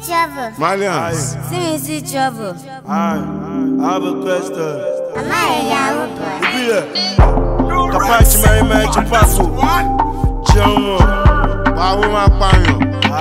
trouble. Malians. See me see trouble. I have a question. Am I a Yahoo boy? Kapachi Mary Mary Chupaco. Jomo. Bawo ma pààyàn.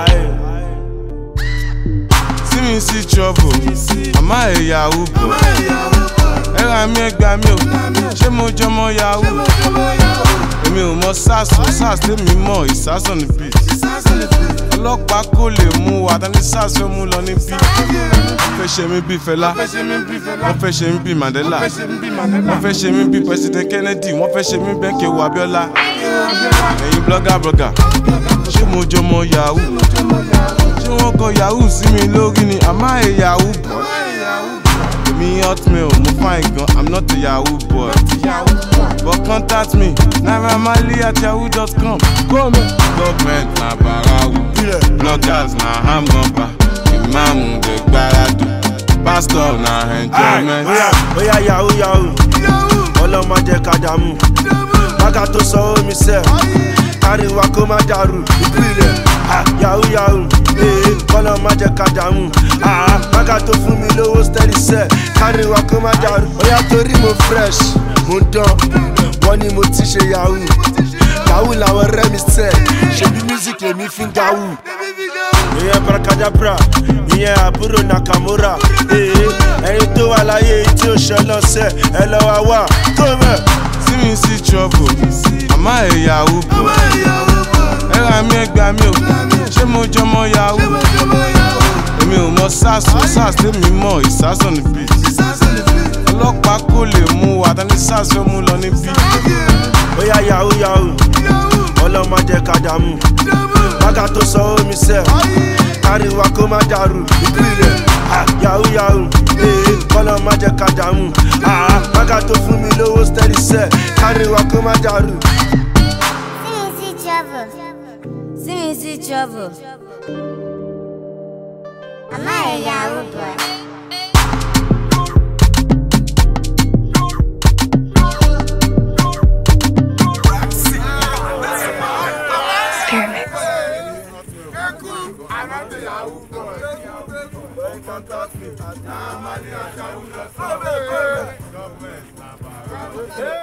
See me see trouble. Am I a Yahoo boy? Ẹ̀rà mi ẹgbàá mi o. Ṣé mo jọmọ Yahoo? Èmi ò mọ SARS tèmi mọ̀ ìsásàn ní beat. Ọlọ́pàá kò lè mú wa tani SARS fẹ́ mú lọ ní beat. Wọ́n fẹ́ ṣe mí bí Fẹlá, wọ́n fẹ́ ṣe mí bí Mandela, wọ́n fẹ́ ṣe mí bí President Kennedy, wọ́n fẹ́ ṣe mí bẹ́ẹ̀ Kéwu Abíọ́lá. Ẹ̀yin blogger ṣé mo jọmọ Yahoo? Ṣé wọ́n kọ Yahoo sí mi lórí ni? Am I a Yahoo boy? Me hotmail, mo fine gan, I'm not a Yahoo boy. But contact me, nairamali@yahoo.com. Government na barawu, bloggers na hamgamba, imam de gbaradu, pastor na enjoyment. Oya Yahoo, ọlọ́mọ jẹ́ ká dààmú. Bága tó sọ omi sẹ́, káríwá kó má dàrú. Ìpìlẹ̀ Yahoo, ọlọ́mọ jẹ́ ká dààmú. Bága tó fún mi lówó steady sẹ́, káríwá kó má dàrú. Oya torí mo fresh, mo dán, wọ́n ní mo ti ṣe Yahoo. Yahoo làwọn ọ̀rẹ́ mi sẹ́, ṣebí music lèmi fi ń gawú. Ìyẹn Abracadabra, ìyẹn àbúrò Nakamura. Ẹni tó wà láyé tí ó ṣe lọ́sẹ̀, ẹ lọ́wọ́ wà tó mẹ́. See me see trouble, am I a Yahoo boy? Ẹ̀rà mi ẹgbàá mi o, ṣé mo jọmọ Yahoo? Èmi ò mọ SARS tèmi mọ̀ ìsásàn ní beat. Ọlọ́pàá kò lè mú wa tani SARS fẹ́ mú lọ ní beat. Oya Yahoo, ọlọ́mọ jẹ́ ká dààmú. Bága tó sọ omi sẹ́, káríwá kó má dàrú. Ìpìlẹ̀ Yahoo, ọlọ́mọ jẹ́ ká dààmú. Bága tó fún mi lówó steady sẹ́, káríwá kó má dàrú. See me see trouble. Am I a Yahoo boy? Contact me.